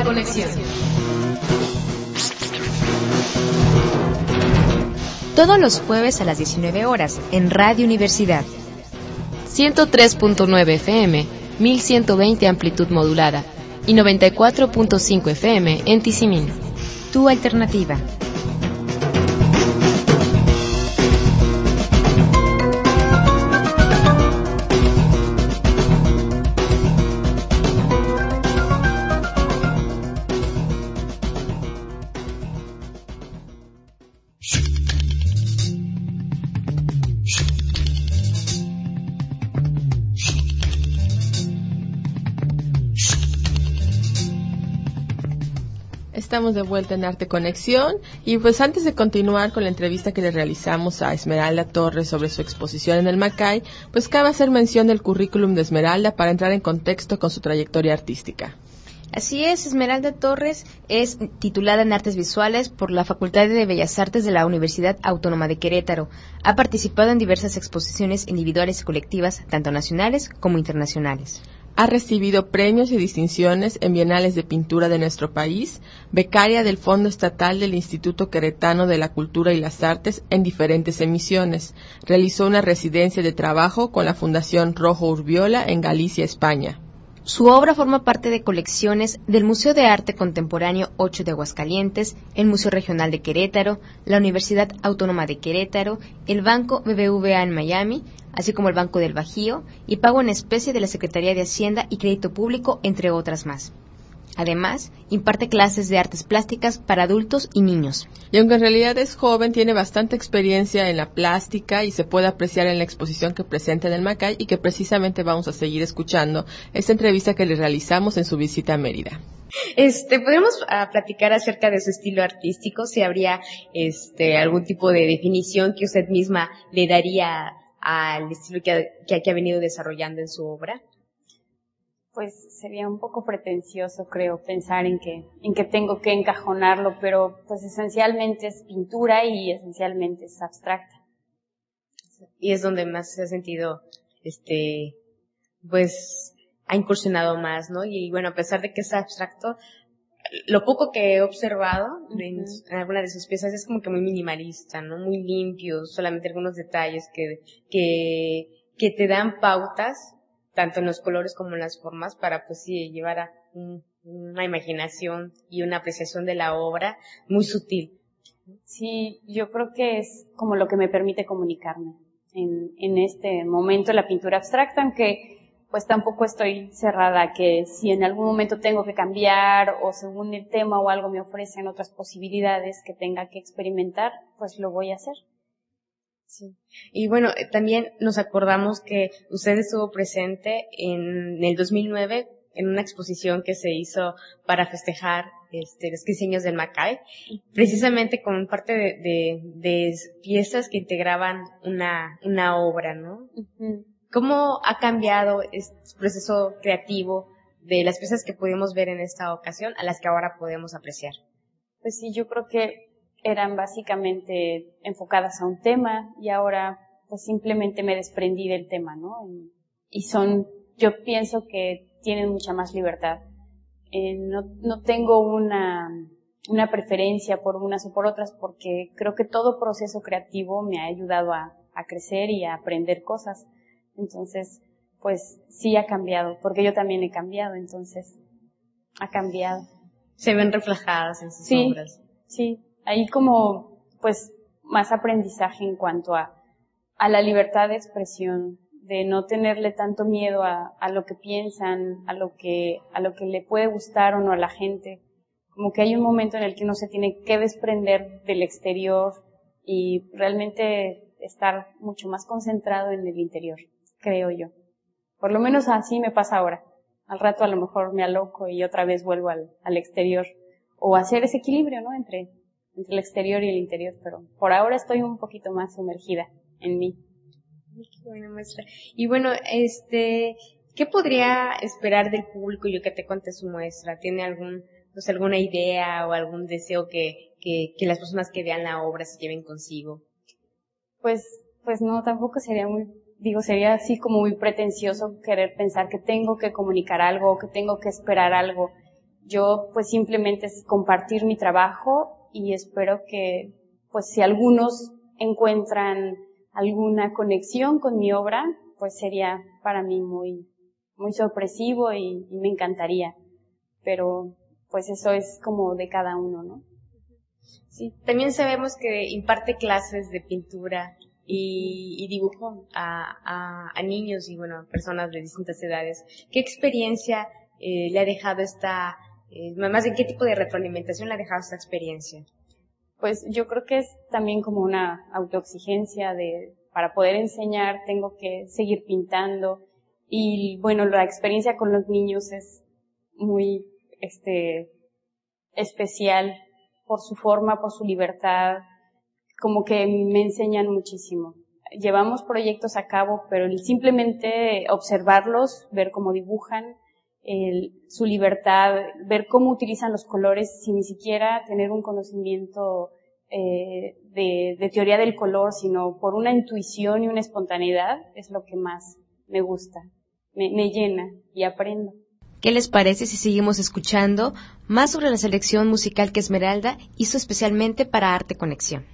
Arte Conexión. Todos los jueves a las 19 horas en Radio Universidad. 103.9 FM, 1120 amplitud modulada y 94.5 FM en Tizimín. Tu alternativa. Estamos de vuelta en Arte Conexión y pues antes de continuar con la entrevista que le realizamos a Esmeralda Torres sobre su exposición en el Macay, pues cabe hacer mención del currículum de Esmeralda para entrar en contexto con su trayectoria artística. Así es, Esmeralda Torres es titulada en Artes Visuales por la Facultad de Bellas Artes de la Universidad Autónoma de Querétaro. Ha participado en diversas exposiciones individuales y colectivas, tanto nacionales como internacionales. Ha recibido premios y distinciones en bienales de pintura de nuestro país, becaria del Fondo Estatal del Instituto Queretano de la Cultura y las Artes en diferentes emisiones. Realizó una residencia de trabajo con la Fundación Rojo Urbiola en Galicia, España. Su obra forma parte de colecciones del Museo de Arte Contemporáneo 8 de Aguascalientes, el Museo Regional de Querétaro, la Universidad Autónoma de Querétaro, el Banco BBVA en Miami, así como el Banco del Bajío, y pago en especie de la Secretaría de Hacienda y Crédito Público, entre otras más. Además, imparte clases de artes plásticas para adultos y niños. Y aunque en realidad es joven, tiene bastante experiencia en la plástica y se puede apreciar en la exposición que presenta en el Macay y que precisamente vamos a seguir escuchando esta entrevista que le realizamos en su visita a Mérida. Podemos platicar acerca de su estilo artístico, si habría algún tipo de definición que usted misma le daría al estilo que ha venido desarrollando en su obra. Pues sería un poco pretencioso, creo, pensar en que tengo que encajonarlo, pero pues esencialmente es pintura y esencialmente es abstracta. Y es donde más se ha sentido, pues ha incursionado más, ¿no? Y bueno, a pesar de que es abstracto, lo poco que he observado en alguna de sus piezas es como que muy minimalista, ¿no? Muy limpio, solamente algunos detalles que te dan pautas, tanto en los colores como en las formas, para pues sí llevar a una imaginación y una apreciación de la obra muy sutil. Sí, yo creo que es como lo que me permite comunicarme en este momento, la pintura abstracta, aunque pues tampoco estoy cerrada a que si en algún momento tengo que cambiar o según el tema o algo me ofrecen otras posibilidades que tenga que experimentar, pues lo voy a hacer. Sí. Y bueno, también nos acordamos que usted estuvo presente en el 2009 en una exposición que se hizo para festejar los 15 años del Macay, precisamente con parte de piezas que integraban una obra, ¿no? Uh-huh. ¿Cómo ha cambiado este proceso creativo de las piezas que pudimos ver en esta ocasión a las que ahora podemos apreciar? Pues sí, yo creo que eran básicamente enfocadas a un tema y ahora pues simplemente me desprendí del tema, ¿no? Y yo pienso que tienen mucha más libertad. No tengo una preferencia por unas o por otras porque creo que todo proceso creativo me ha ayudado a crecer y a aprender cosas. Entonces, pues sí ha cambiado, porque yo también he cambiado, entonces ha cambiado. Se ven reflejadas en sus obras. Sí. Hay como, pues, más aprendizaje en cuanto a la libertad de expresión, de no tenerle tanto miedo a lo que piensan, a lo que le puede gustar o no a la gente. Como que hay un momento en el que uno se tiene que desprender del exterior y realmente estar mucho más concentrado en el interior, creo yo. Por lo menos así me pasa ahora. Al rato a lo mejor me aloco y otra vez vuelvo al exterior. O hacer ese equilibrio, ¿no? Entre el exterior y el interior, pero por ahora estoy un poquito más sumergida en mí. Qué buena muestra. Y bueno, ¿qué podría esperar del público yo que te conté su muestra? ¿Tiene alguna idea o algún deseo que las personas que vean la obra se lleven consigo? Pues no, tampoco sería sería así como muy pretencioso querer pensar que tengo que comunicar algo o que tengo que esperar algo. Yo pues simplemente es compartir mi trabajo y espero que pues si algunos encuentran alguna conexión con mi obra, pues sería para mí muy sorpresivo y me encantaría. Pero pues eso es como de cada uno, ¿no? Sí, también sabemos que imparte clases de pintura y dibujo a niños y bueno, personas de distintas edades. ¿Qué experiencia le ha dejado más bien qué tipo de retroalimentación le ha dejado esta experiencia? Pues yo creo que es también como una autoexigencia para poder enseñar tengo que seguir pintando y bueno, la experiencia con los niños es muy especial por su forma, por su libertad, como que me enseñan muchísimo. Llevamos proyectos a cabo, pero simplemente observarlos, ver cómo dibujan, su libertad, ver cómo utilizan los colores sin ni siquiera tener un conocimiento de teoría del color, sino por una intuición y una espontaneidad, es lo que más me gusta, me llena y aprendo. ¿Qué les parece si seguimos escuchando más sobre la selección musical que Esmeralda hizo especialmente para Arte Conexión?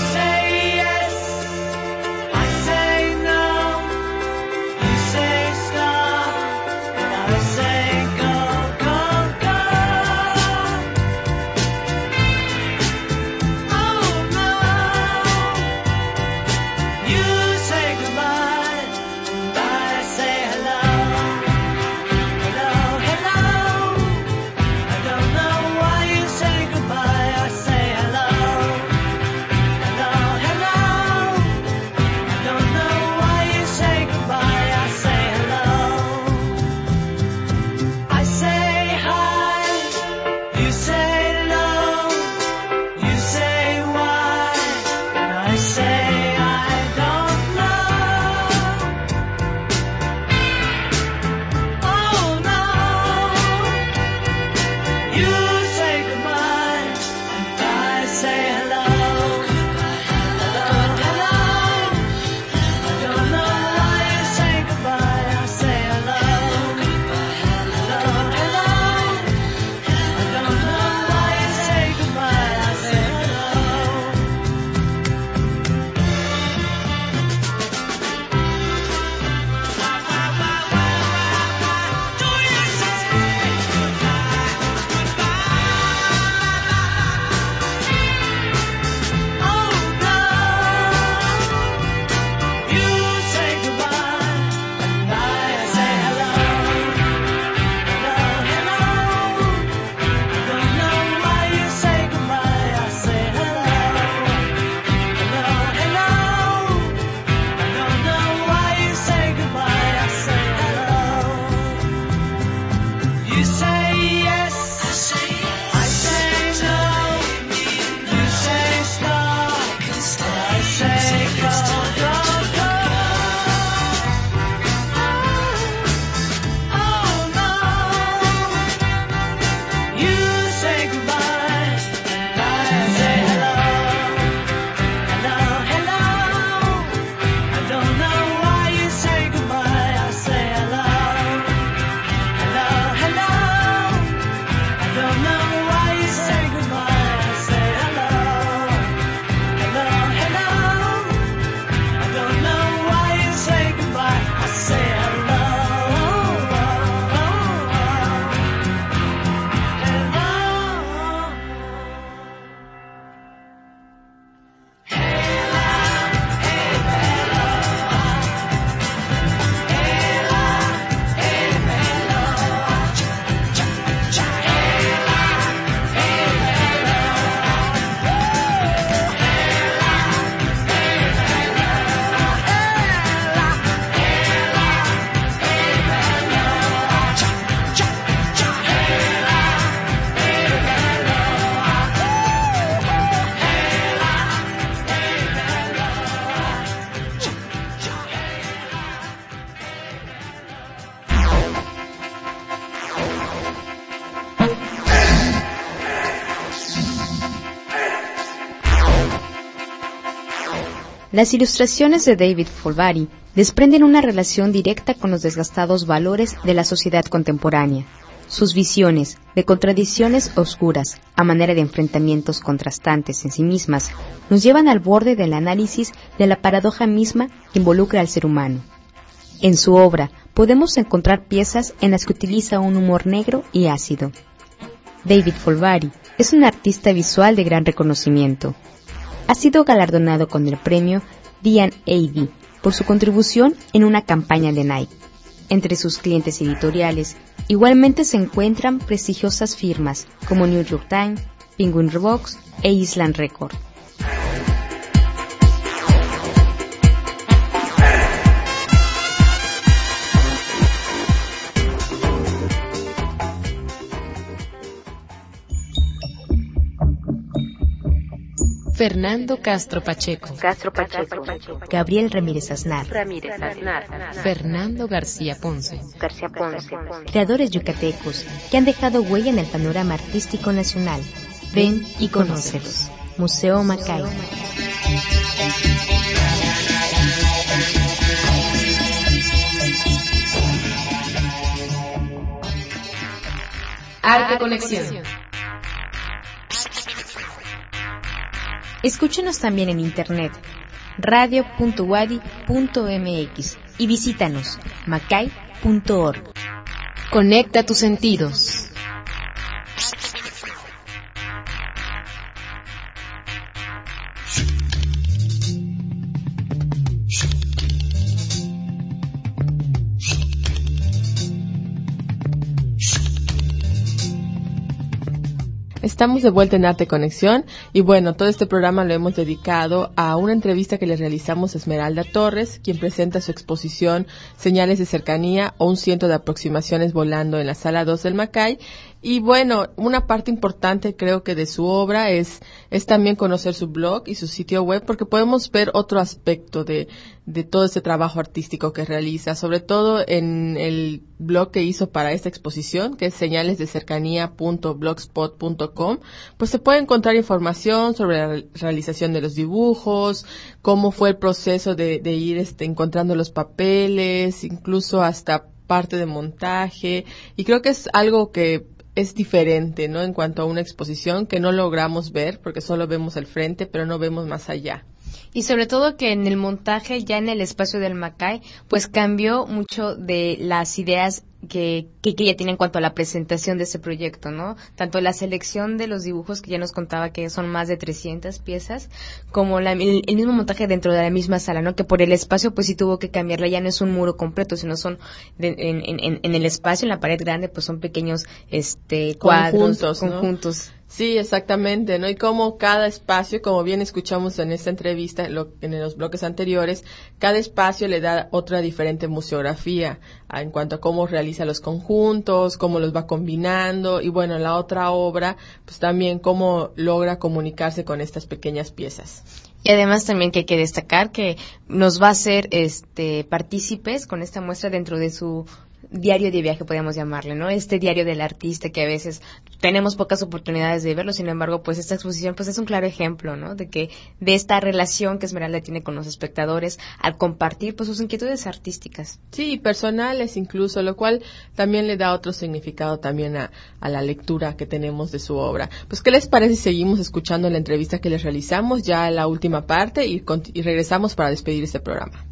Las ilustraciones de David Folbari desprenden una relación directa con los desgastados valores de la sociedad contemporánea. Sus visiones, de contradicciones oscuras, a manera de enfrentamientos contrastantes en sí mismas, nos llevan al borde del análisis de la paradoja misma que involucra al ser humano. En su obra podemos encontrar piezas en las que utiliza un humor negro y ácido. David Folvari es un artista visual de gran reconocimiento. Ha sido galardonado con el premio D&AD por su contribución en una campaña de Nike. Entre sus clientes editoriales, igualmente se encuentran prestigiosas firmas como New York Times, Penguin Books e Island Record. Fernando Castro Pacheco. Gabriel Ramírez Aznar. Fernando García Ponce. Creadores yucatecos que han dejado huella en el panorama artístico nacional. Ven y conócelos. Museo Macay. Arte Conexión. Escúchenos también en internet, radio.wadi.mx y visítanos, macay.org. Conecta tus sentidos. Estamos de vuelta en Arte Conexión y bueno, todo este programa lo hemos dedicado a una entrevista que le realizamos a Esmeralda Torres, quien presenta su exposición Señales de Cercanía o un ciento de aproximaciones volando en la Sala 2 del Macay. Y bueno, una parte importante creo que de su obra es también conocer su blog y su sitio web, porque podemos ver otro aspecto de todo este trabajo artístico que realiza, sobre todo en el blog que hizo para esta exposición, que es señalesdecercanía.blogspot.com, pues se puede encontrar información sobre la realización de los dibujos, cómo fue el proceso de ir encontrando los papeles, incluso hasta parte de montaje, y creo que es algo que es diferente, ¿no? En cuanto a una exposición que no logramos ver, porque solo vemos el frente, pero no vemos más allá. Y sobre todo que en el montaje, ya en el espacio del Macay, pues cambió mucho de las ideas que ella tiene en cuanto a la presentación de ese proyecto, ¿no? Tanto la selección de los dibujos, que ya nos contaba que son más de 300 piezas, como el mismo montaje dentro de la misma sala, ¿no? Que por el espacio, pues sí tuvo que cambiarla, ya no es un muro completo, sino son en el espacio, en la pared grande, pues son pequeños cuadros, conjuntos. ¿No? Sí, exactamente, ¿no? Y como cada espacio, como bien escuchamos en esta entrevista, en los bloques anteriores, cada espacio le da otra diferente museografía en cuanto a cómo realiza los conjuntos, cómo los va combinando, y bueno, la otra obra, pues también cómo logra comunicarse con estas pequeñas piezas. Y además también que hay que destacar que nos va a hacer partícipes con esta muestra dentro de su diario de viaje, podríamos llamarle, ¿no? Este diario del artista que a veces tenemos pocas oportunidades de verlo, sin embargo, pues esta exposición pues es un claro ejemplo, ¿no? De esta relación que Esmeralda tiene con los espectadores al compartir pues sus inquietudes artísticas. Sí, personales incluso, lo cual también le da otro significado también a la lectura que tenemos de su obra. Pues, ¿qué les parece si seguimos escuchando la entrevista que les realizamos, ya la última parte, y regresamos para despedir este programa?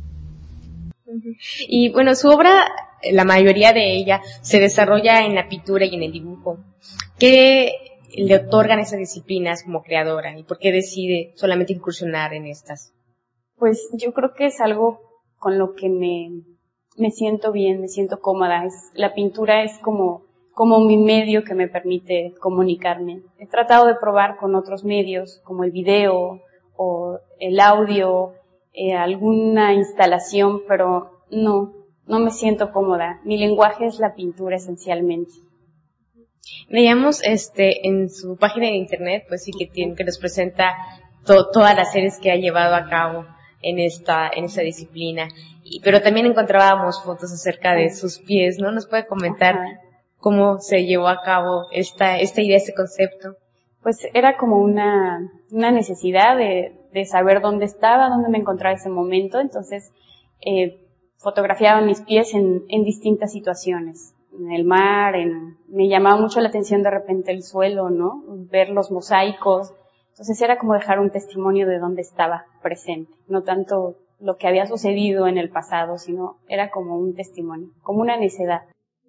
Y bueno, su obra, la mayoría de ella, se desarrolla en la pintura y en el dibujo. ¿Qué le otorgan esas disciplinas como creadora y por qué decide solamente incursionar en estas? Pues yo creo que es algo con lo que me siento bien, me siento cómoda. La pintura es como mi medio que me permite comunicarme. He tratado de probar con otros medios, como el video o el audio, alguna instalación, pero no me siento cómoda. Mi lenguaje es la pintura esencialmente. Veíamos en su página de internet, pues sí que nos presenta todas las series que ha llevado a cabo en esta disciplina, pero también encontrábamos fotos acerca de sus pies, ¿no? ¿Nos puede comentar cómo se llevó a cabo esta idea, este concepto? Pues era como una necesidad de saber dónde estaba, dónde me encontraba ese momento. Entonces, fotografiaba mis pies en distintas situaciones. el mar, me llamaba mucho la atención de repente el suelo, ¿no? Ver los mosaicos. Entonces era como dejar un testimonio de dónde estaba presente, no tanto lo que había sucedido en el pasado, sino era como un testimonio, como una necedad.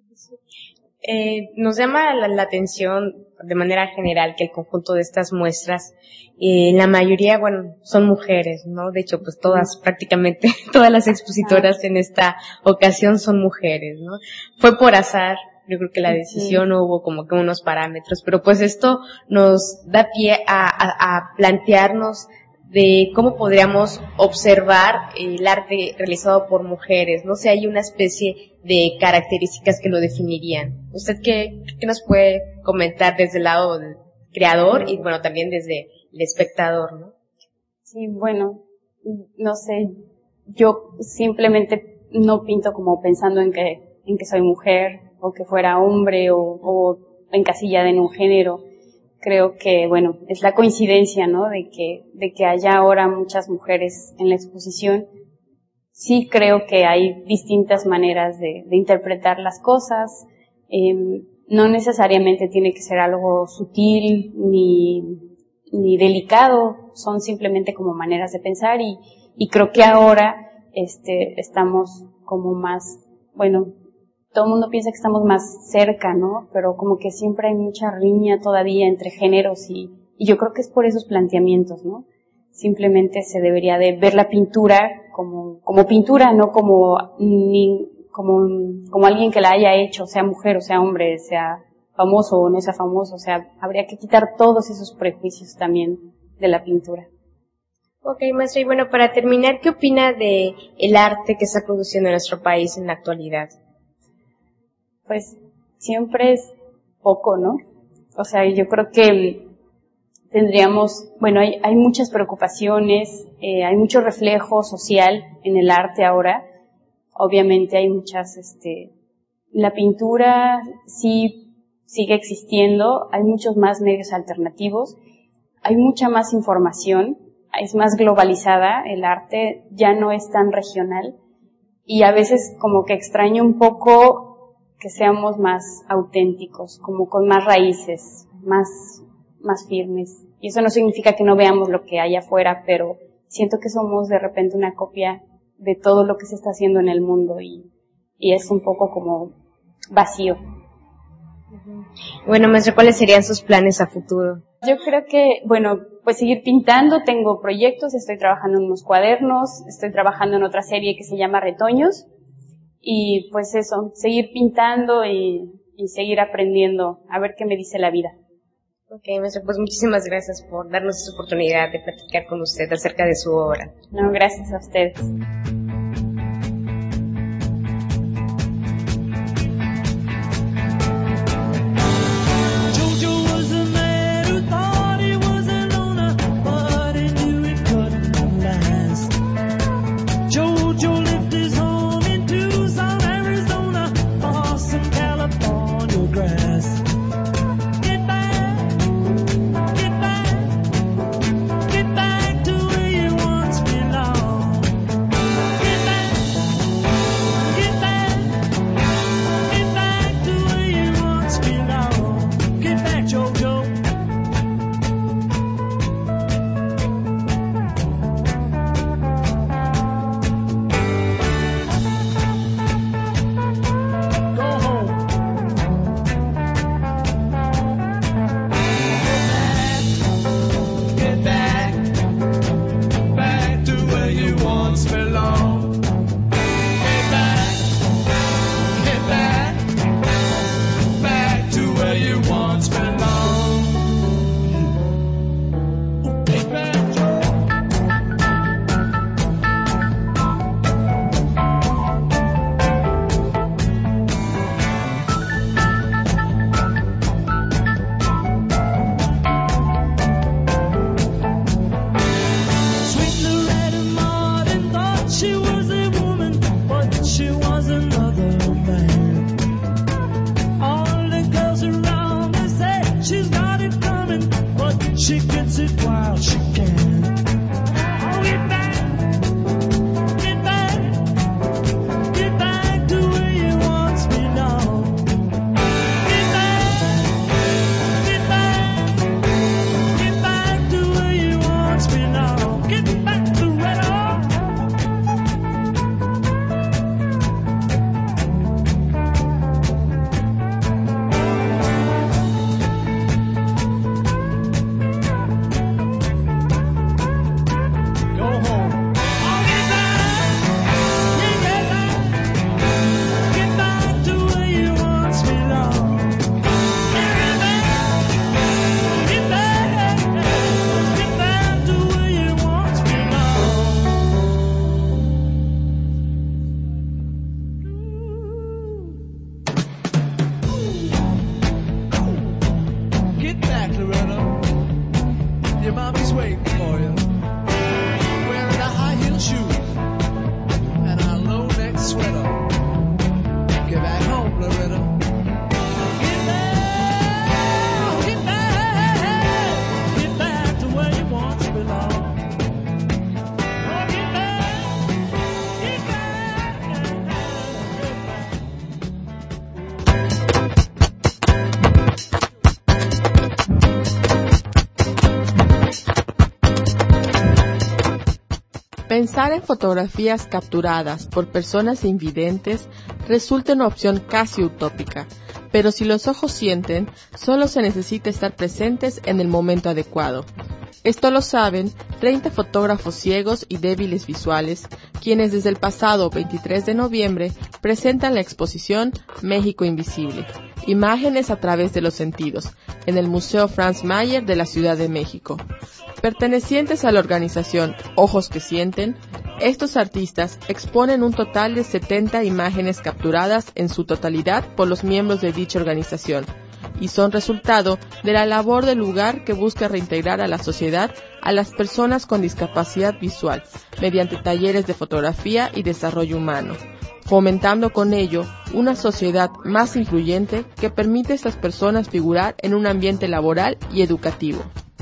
Nos llama la atención de manera general que el conjunto de estas muestras, la mayoría, bueno, son mujeres, ¿no? De hecho, pues prácticamente todas las expositoras en esta ocasión son mujeres, ¿no? Fue por azar, yo creo que la decisión, no hubo como que unos parámetros, pero pues esto nos da pie a plantearnos de cómo podríamos observar el arte realizado por mujeres, no sé, hay una especie de características que lo definirían. ¿Usted qué nos puede comentar desde el lado del creador y bueno, también desde el espectador, ¿no? Sí, bueno, no sé, yo simplemente no pinto como pensando en que soy mujer o que fuera hombre o encasillada en un género. Creo que, bueno, es la coincidencia, ¿no? De que haya ahora muchas mujeres en la exposición. Sí creo que hay distintas maneras de interpretar las cosas. No necesariamente tiene que ser algo sutil ni delicado. Son simplemente como maneras de pensar y creo que ahora, estamos como más, bueno, todo el mundo piensa que estamos más cerca, ¿no? Pero como que siempre hay mucha riña todavía entre géneros y yo creo que es por esos planteamientos, ¿no? Simplemente se debería de ver la pintura como pintura, no como alguien que la haya hecho, sea mujer o sea hombre, sea famoso o no sea famoso, o sea, habría que quitar todos esos prejuicios también de la pintura. Ok, maestra, y bueno, para terminar, ¿qué opina de el arte que está produciendo en nuestro país en la actualidad? Pues siempre es poco, ¿no? O sea, yo creo que tendríamos, bueno, hay muchas preocupaciones, hay mucho reflejo social en el arte ahora. Obviamente hay muchas, la pintura sí sigue existiendo, hay muchos más medios alternativos, hay mucha más información, es más globalizada, el arte ya no es tan regional y a veces como que extraño un poco que seamos más auténticos, como con más raíces, más firmes. Y eso no significa que no veamos lo que hay afuera, pero siento que somos de repente una copia de todo lo que se está haciendo en el mundo y es un poco como vacío. Bueno, maestra, ¿cuáles serían sus planes a futuro? Yo creo que, bueno, pues seguir pintando, tengo proyectos, estoy trabajando en unos cuadernos, estoy trabajando en otra serie que se llama Retoños. Y pues eso, seguir pintando y seguir aprendiendo, a ver qué me dice la vida. Ok, maestra, pues muchísimas gracias por darnos esta oportunidad de platicar con usted acerca de su obra. No, gracias a ustedes. mommy's waiting for you, wearing a high-heel shoes and a low-neck sweater. Get back home, Loretta. Get back to where you once belonged. Pensar en fotografías capturadas por personas invidentes resulta una opción casi utópica, pero si los ojos sienten, solo se necesita estar presentes en el momento adecuado. Esto lo saben 30 fotógrafos ciegos y débiles visuales, quienes desde el pasado 23 de noviembre presentan la exposición México Invisible, imágenes a través de los sentidos, en el Museo Franz Mayer de la Ciudad de México. Pertenecientes a la organización Ojos que Sienten, estos artistas exponen un total de 70 imágenes capturadas en su totalidad por los miembros de dicha organización, y son resultado de la labor del lugar que busca reintegrar a la sociedad a las personas con discapacidad visual, mediante talleres de fotografía y desarrollo humano, fomentando con ello una sociedad más incluyente que permite a estas personas figurar en un ambiente laboral y educativo.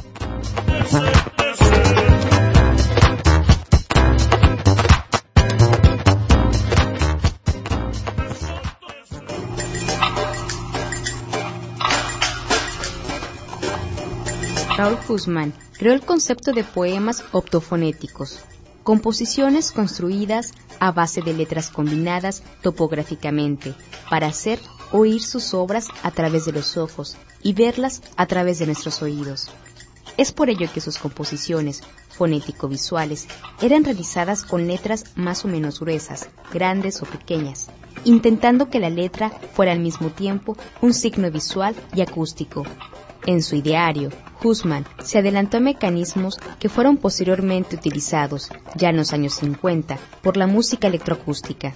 Raúl Husman creó el concepto de poemas optofonéticos, composiciones construidas a base de letras combinadas topográficamente para hacer oír sus obras a través de los ojos y verlas a través de nuestros oídos. Es por ello que sus composiciones fonético-visuales eran realizadas con letras más o menos gruesas, grandes o pequeñas, intentando que la letra fuera al mismo tiempo un signo visual y acústico. En su ideario, Husman se adelantó a mecanismos que fueron posteriormente utilizados, ya en los años 50, por la música electroacústica.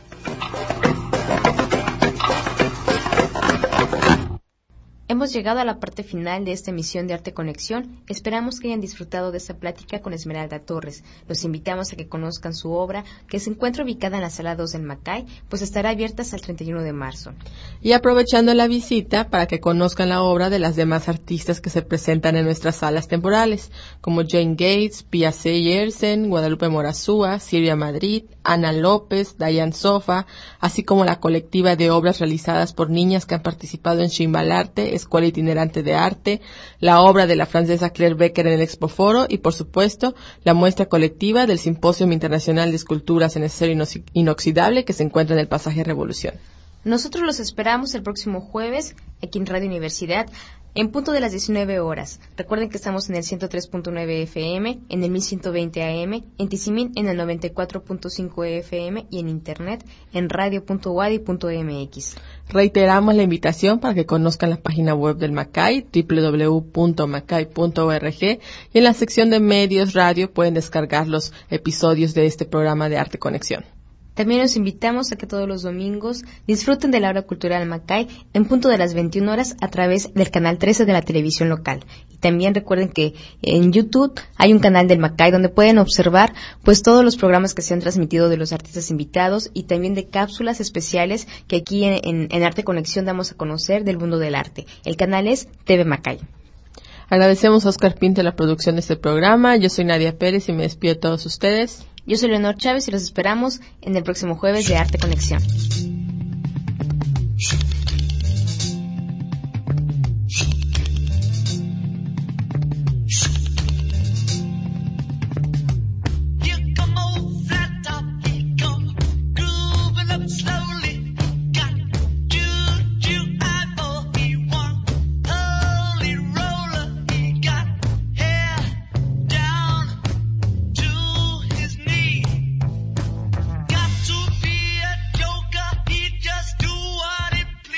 Hemos llegado a la parte final de esta emisión de Arte Conexión. Esperamos que hayan disfrutado de esta plática con Esmeralda Torres. Los invitamos a que conozcan su obra, que se encuentra ubicada en la Sala 2 del Macay, pues estará abierta hasta el 31 de marzo. Y aprovechando la visita para que conozcan la obra de las demás artistas que se presentan en nuestras salas temporales, como Jane Gates, Pia Yersen, Guadalupe Morazúa, Silvia Madrid, Ana López, Dayan Sofa, así como la colectiva de obras realizadas por niñas que han participado en Chimbalarte, Escuela Itinerante de Arte, la obra de la francesa Claire Becker en el Expoforo y, por supuesto, la muestra colectiva del Simposio Internacional de Esculturas en Acero Inoxidable que se encuentra en el Pasaje Revolución. Nosotros los esperamos el próximo jueves aquí en Radio Universidad en punto de las 19 horas. Recuerden que estamos en el 103.9 FM, en el 1120 AM, en Tizimín en el 94.5 FM y en Internet en radio.wadi.mx. Reiteramos la invitación para que conozcan la página web del Macay, www.macay.org, y en la sección de medios radio pueden descargar los episodios de este programa de Arte Conexión. También los invitamos a que todos los domingos disfruten de la hora cultural Macay en punto de las 21 horas a través del canal 13 de la televisión local. Y también recuerden que en YouTube hay un canal del Macay donde pueden observar pues todos los programas que se han transmitido de los artistas invitados y también de cápsulas especiales que aquí en Arte Conexión damos a conocer del mundo del arte. El canal es TV Macay. Agradecemos a Oscar Pinto la producción de este programa. Yo soy Nadia Pérez y me despido de todos ustedes. Yo soy Leonor Chávez y los esperamos en el próximo jueves de Arte Conexión. Just do what it pleases.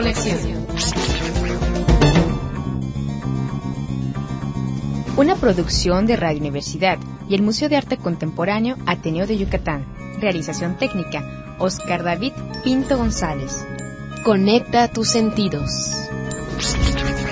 Conexión. Una producción de Radio Universidad y el Museo de Arte Contemporáneo Ateneo de Yucatán. Realización técnica, Oscar David Pinto González. Conecta tus sentidos.